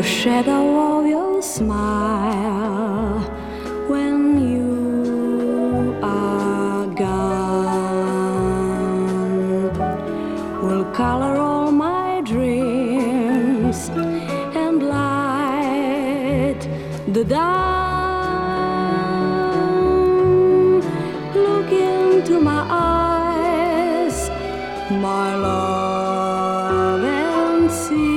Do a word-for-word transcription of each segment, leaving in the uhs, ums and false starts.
shadow of your smile when you are gone will color all my dreams and light the dawn. Look into my eyes, my love, and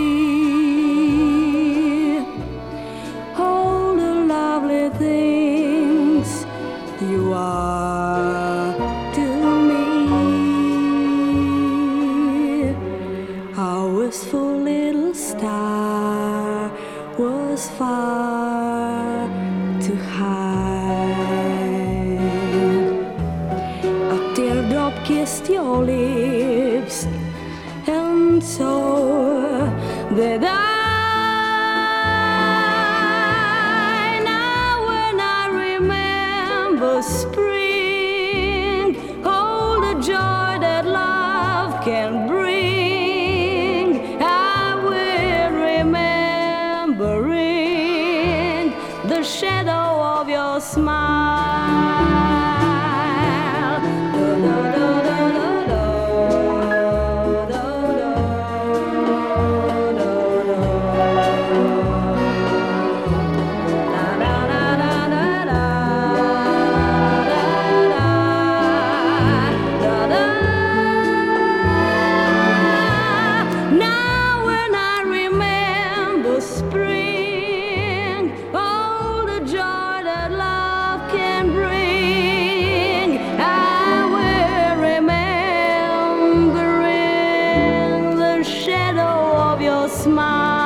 see all the lovely things you are to me. A wistful little star was far too high. A teardrop kissed your lips, and so did I. Now when I remember spring, all the joy that love can bring, I will remembering the shadow of your smile. Now when I remember spring, all the joy that love can bring, I will remembering the shadow of your smile.